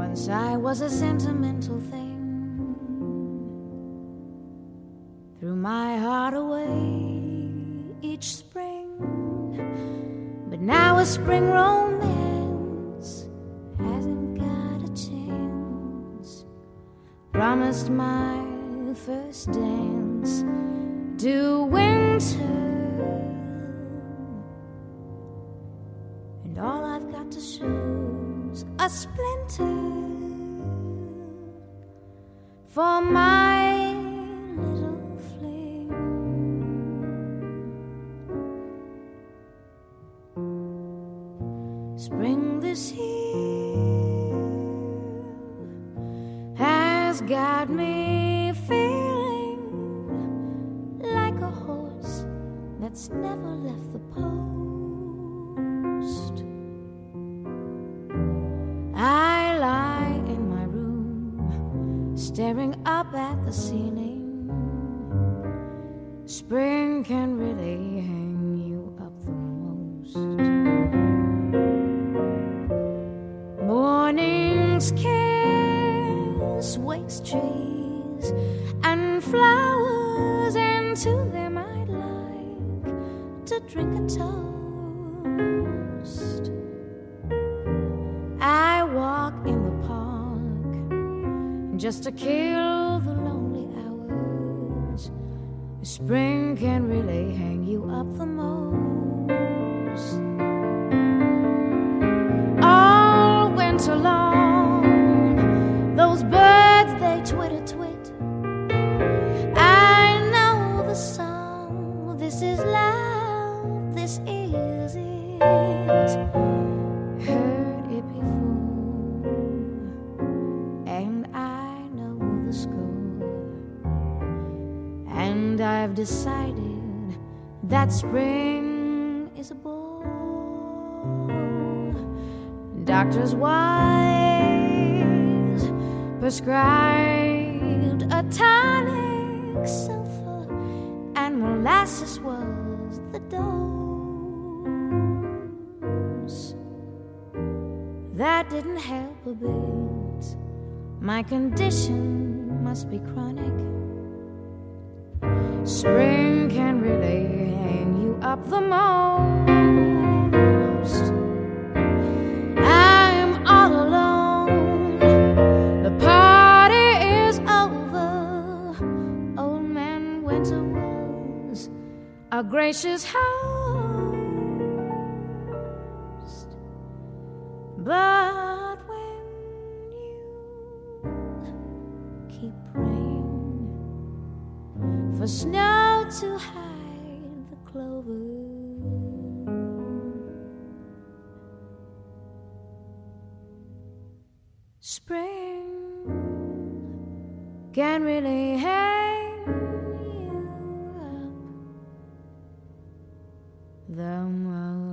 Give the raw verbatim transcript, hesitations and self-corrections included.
Once I was a sentimental thing, threw my heart away each spring. But now a spring romance hasn't got a chance. Promised my first dance to winter, and all I've got to show's a splinter for my little fling. Spring this year has got me feeling like a horse that's never left the post. I lie in my room, staring up at the ceiling. Spring can really hang you up the most. Morning's kiss wakes trees and flowers, and to them I'd like to drink a toast. I walk in the park just to kill the lonely hours. Spring can really hang you up the most. All winter long, those birds, they twitter twit. I know the song, this is love, this is it. Heard it before, and I know the score. And I've decided that spring is a bore. Doctors' wives prescribed a tonic, sulfur and molasses was the dose. That didn't help a bit. My condition must be chronic. Spring can really hang you up the most. I'm all alone, the party is over. Old man Winter was a gracious host, but when you keep praying for snow to hide the clover, spring can really hang you up the most.